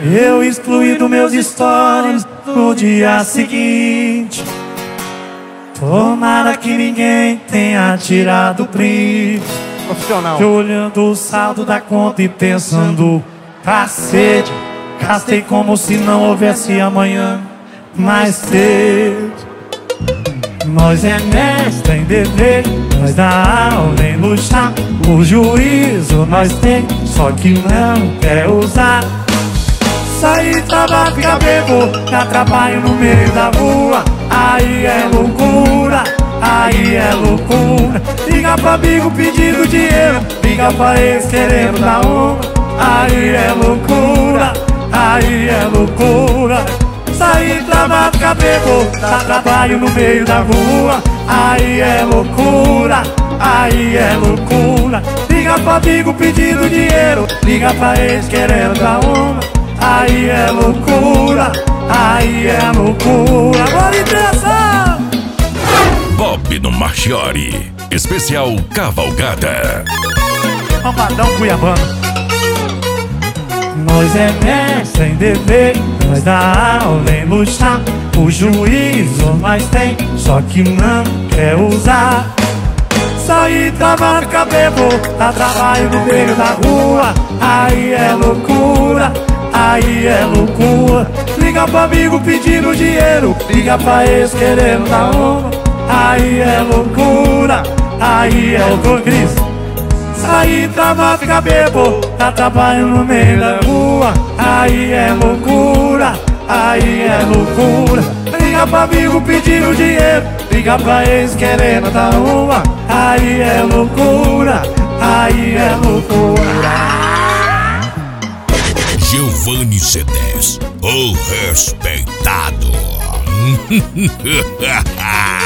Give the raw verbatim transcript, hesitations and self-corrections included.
Eu excluí dos meus stories no dia seguinte. Tomara que ninguém tenha tirado print. Profissional. Eu olhando o saldo da conta e pensando, cacete, gastei como se não houvesse amanhã mais cedo. Nós é mestre em dever, nós dá aula em luxar. O juízo nós tem, só que não quer usar. Sair, trabalhar, ficar bebo, dá trabalho no meio da rua. Aí é loucura, aí é loucura. Liga pra amigo pedindo dinheiro, liga pra ex querendo dar uma. Aí é loucura, aí é loucura. Sair, trabalhar, ficar bebo, dá trabalho no meio da rua. Aí é loucura, aí é loucura. Liga pra amigo pedindo dinheiro, liga pra ex querendo dar uma. Aí é loucura, aí é loucura. Bora intenção! Bob no Marchiori, especial Cavalgada. Amadão Cuiabano. Nós é mestre em dever, nós dá aula em luxar. O juízo nós tem, só que não quer usar. Sair, trabalhar, ficar bebo, dá trabalho no meio da rua. Aí é loucura, aí é loucura. Liga pro amigo pedindo dinheiro, liga pra ex querendo dar uma. Aí é loucura, aí é loucura. Sair, trabalhar, ficar bebo, dá trabalho no meio da rua. Aí é loucura, aí é loucura. Liga pro amigo pedindo dinheiro, liga pra ex querendo dar uma. Aí é loucura, aí é loucura. Giovanni C dez, o respeitado.